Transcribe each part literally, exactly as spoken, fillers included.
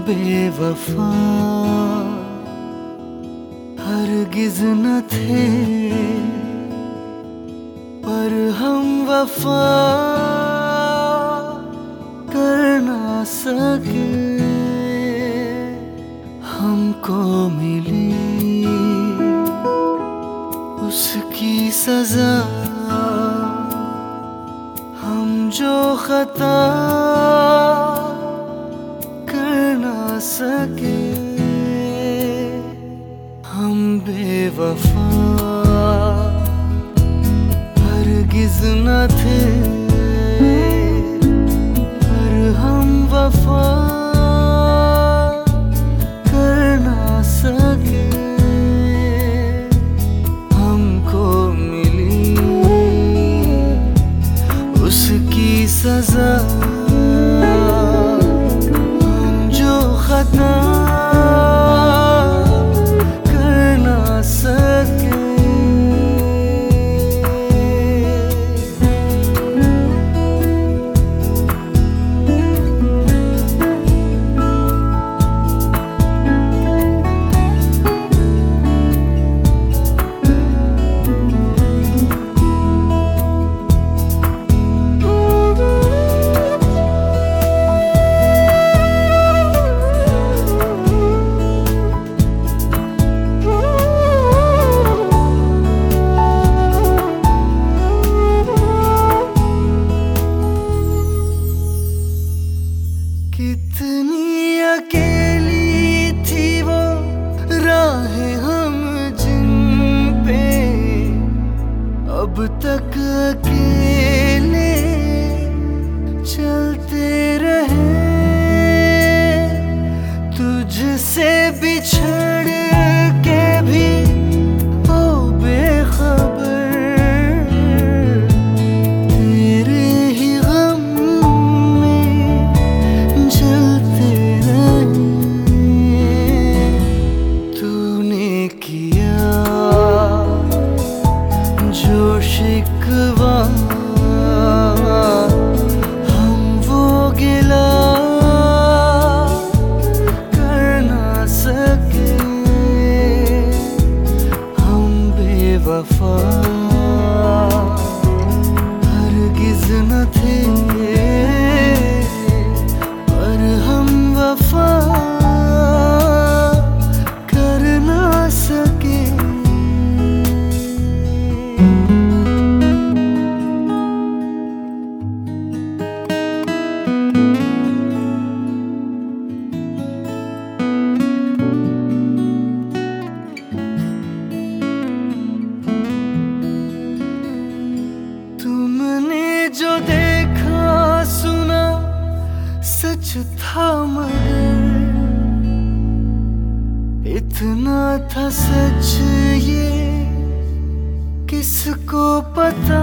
बेवफा हरगिज न थे, पर हम वफा कर ना सके। हमको मिली उसकी सजा, हम जो खता कर ना सके। हम बेवफा हरगिज न थे, पर हम वफा कर ना सके। हमको मिली उसकी सजा, हम जो खता कितनी अकेली थी वो राहें हम जिन पे अब तक अकेले चलते रहे। तुझसे बिछड़ के भी ओ बेखबर, तेरे ही गम शिकवा हम वो गिला कर ना सके। हम बेवफा हरगिज न थे, पर हम वफा कर ना सके। तुमने जो देखा सुना सच था, मगर इतना था सच ये किसको पता।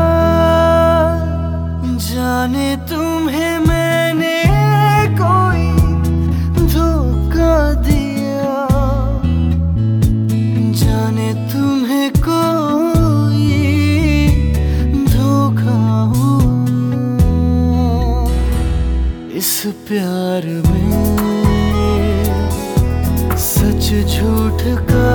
जाने तुम्हें मैंने कोई धोखा दिया, जाने तुम्हें कोई इस प्यार में सच झूठ का